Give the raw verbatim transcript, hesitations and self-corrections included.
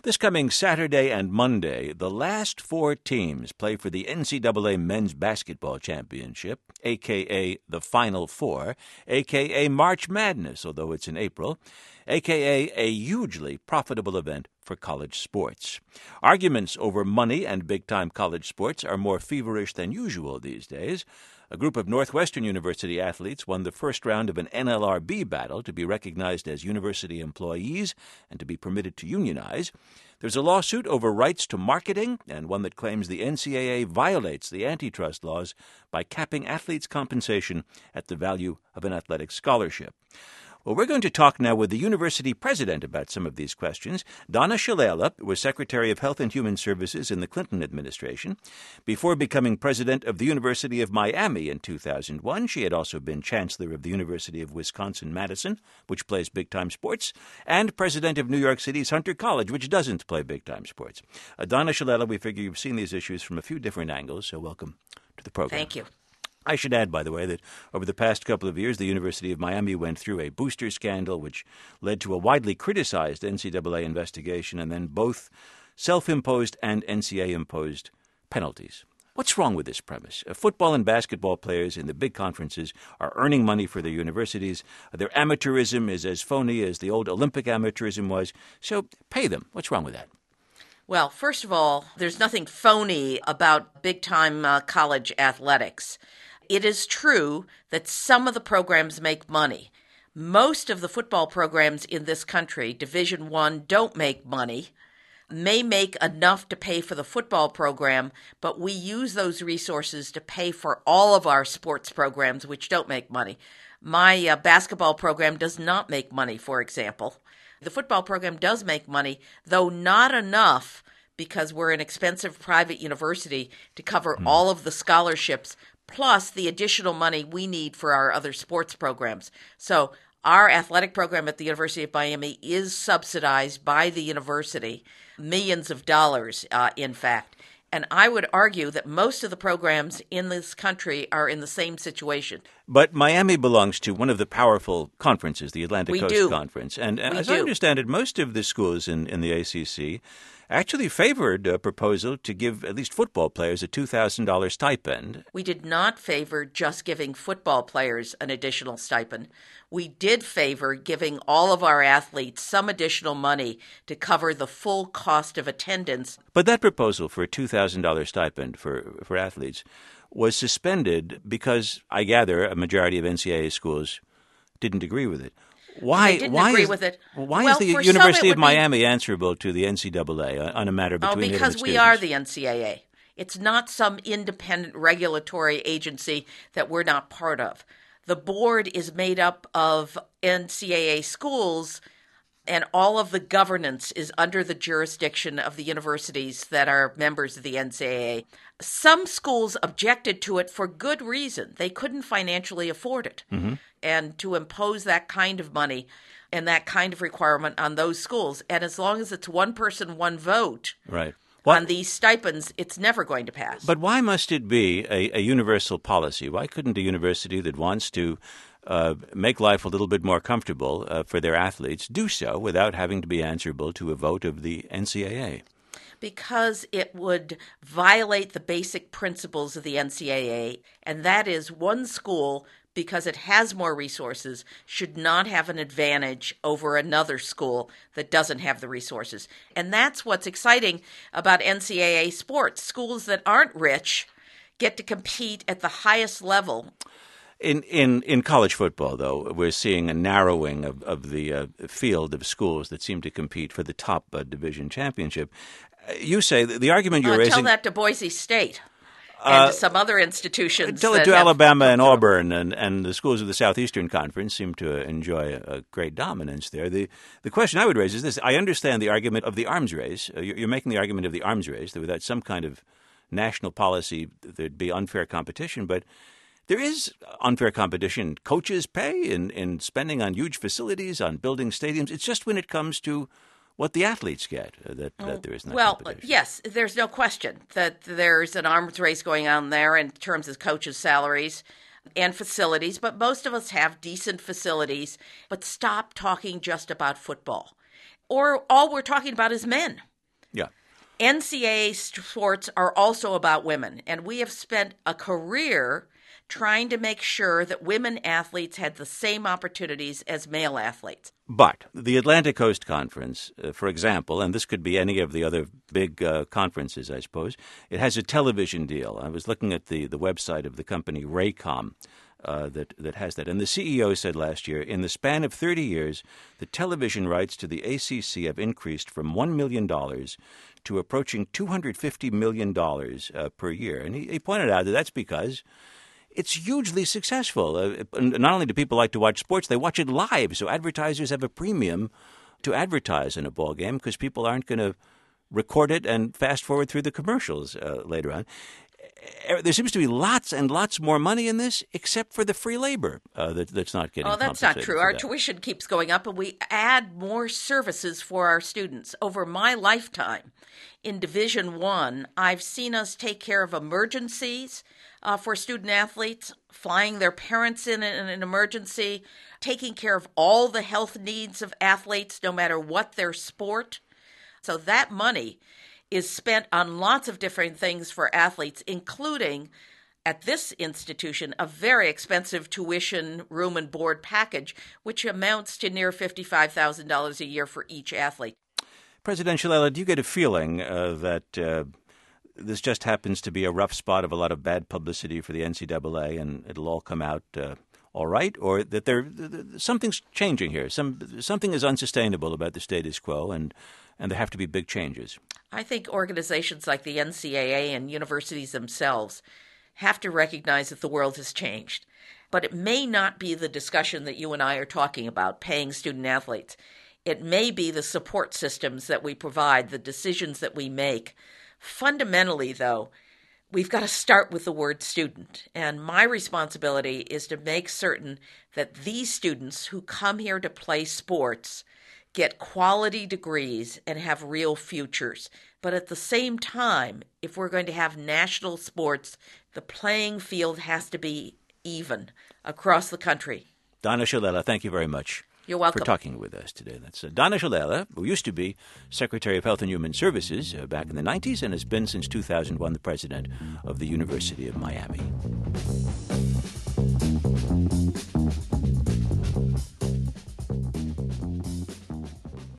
This coming Saturday and Monday, the last four teams play for the N C double A Men's Basketball Championship, a k a the Final Four, a k a March Madness, although it's in April, a k a a hugely profitable event for college sports. Arguments over money and big-time college sports are more feverish than usual these days. A group of Northwestern University athletes won the first round of an N L R B battle to be recognized as university employees and to be permitted to unionize. There's a lawsuit over rights to marketing, and one that claims the N C double A violates the antitrust laws by capping athletes' compensation at the value of an athletic scholarship. Well, we're going to talk now with the university president about some of these questions. Donna Shalala was Secretary of Health and Human Services in the Clinton administration. Before becoming president of the University of Miami in two thousand one, she had also been chancellor of the University of Wisconsin-Madison, which plays big-time sports, and president of New York City's Hunter College, which doesn't play big-time sports. Uh, Donna Shalala, we figure you've seen these issues from a few different angles, so welcome to the program. Thank you. I should add, by the way, that over the past couple of years, the University of Miami went through a booster scandal which led to a widely criticized N C double A investigation and then both self-imposed and N C double A-imposed penalties. What's wrong with this premise? Uh, football and basketball players in the big conferences are earning money for their universities. Uh, their amateurism is as phony as the old Olympic amateurism was, so pay them. What's wrong with that? Well, first of all, there's nothing phony about big-time uh, college athletics. It is true that some of the programs make money. Most of the football programs in this country, Division One, don't make money, may make enough to pay for the football program, but we use those resources to pay for all of our sports programs, which don't make money. My uh, basketball program does not make money, for example. The football program does make money, though not enough because we're an expensive private university to cover mm. all of the scholarships plus the additional money we need for our other sports programs. So our athletic program at the University of Miami is subsidized by the university, millions of dollars, uh, in fact. And I would argue that most of the programs in this country are in the same situation. But Miami belongs to one of the powerful conferences, the Atlantic we Coast do. Conference. And we as do. I understand it, most of the schools in, in the A C C actually favored a proposal to give at least football players a two thousand dollars stipend. We did not favor just giving football players an additional stipend. We did favor giving all of our athletes some additional money to cover the full cost of attendance. But that proposal for a two thousand dollars stipend for, for athletes was suspended because, I gather, a majority of N C double A schools didn't agree with it. Why, they didn't why agree is, with it. Why well, is the University of Miami be... answerable to the N C double A on a matter between oh, it and because its we students? are the N C double A. It's not some independent regulatory agency that we're not part of. The board is made up of N C double A schools, and all of the governance is under the jurisdiction of the universities that are members of the N C double A. Some schools objected to it for good reason. They couldn't financially afford it. Mm-hmm. And to impose that kind of money and that kind of requirement on those schools, and as long as it's one person, one vote right. on these stipends, it's never going to pass. But why must it be a, a universal policy? Why couldn't a university that wants to uh, make life a little bit more comfortable uh, for their athletes do so without having to be answerable to a vote of the N C double A? Because it would violate the basic principles of the N C double A, and that is one school, because it has more resources, should not have an advantage over another school that doesn't have the resources. And that's what's exciting about N C double A sports. Schools that aren't rich get to compete at the highest level. In, in in college football, though, we're seeing a narrowing of, of the uh, field of schools that seem to compete for the top uh, division championship. Uh, you say that the argument you're uh, raising... Tell that to Boise State and uh, to some other institutions. Tell it that to have Alabama and through. Auburn, and, and the schools of the Southeastern Conference seem to enjoy a, a great dominance there. The the question I would raise is this. I understand the argument of the arms race. Uh, you're, you're making the argument of the arms race, that without some kind of national policy, there'd be unfair competition, but there is unfair competition. Coaches pay in, in spending on huge facilities, on building stadiums. It's just when it comes to what the athletes get uh, that, that there isn't that well, competition. Yes, there's no question that there's an arms race going on there in terms of coaches' salaries and facilities, but most of us have decent facilities. But stop talking just about football. Or all we're talking about is men. N C double A sports are also about women, and we have spent a career trying to make sure that women athletes had the same opportunities as male athletes. But the Atlantic Coast Conference, uh, for example, and this could be any of the other big uh, conferences, I suppose, it has a television deal. I was looking at the, the website of the company Raycom uh, that, that has that. And the C E O said last year, in the span of thirty years, the television rights to the A C C have increased from one million dollars to approaching two hundred fifty million dollars uh, per year. And he, he pointed out that that's because it's hugely successful. Uh, not only do people like to watch sports, they watch it live. So advertisers have a premium to advertise in a ball game because people aren't going to record it and fast forward through the commercials uh, later on. There seems to be lots and lots more money in this, except for the free labor uh, that, that's not getting Oh, that's not compensated true. for Our that. tuition keeps going up, and we add more services for our students. Over my lifetime in Division One, I've seen us take care of emergencies uh, for student athletes, flying their parents in in an emergency, taking care of all the health needs of athletes, no matter what their sport. So that money is spent on lots of different things for athletes, including, at this institution, a very expensive tuition, room, and board package, which amounts to near fifty-five thousand dollars a year for each athlete. President Shalala, do you get a feeling uh, that uh, this just happens to be a rough spot of a lot of bad publicity for the N C double A and it'll all come out uh, all right, or that there something's changing here? Some Something is unsustainable about the status quo, and, and there have to be big changes. I think organizations like the N C double A and universities themselves have to recognize that the world has changed. But it may not be the discussion that you and I are talking about, paying student athletes. It may be the support systems that we provide, the decisions that we make. Fundamentally, though, we've got to start with the word student. And my responsibility is to make certain that these students who come here to play sports get quality degrees and have real futures. But at the same time, if we're going to have national sports, the playing field has to be even across the country. Donna Shalala, thank you very much. You're welcome. For talking with us today. That's uh, Donna Shalala, who used to be Secretary of Health and Human Services uh, back in the nineties and has been since two thousand one the president of the University of Miami.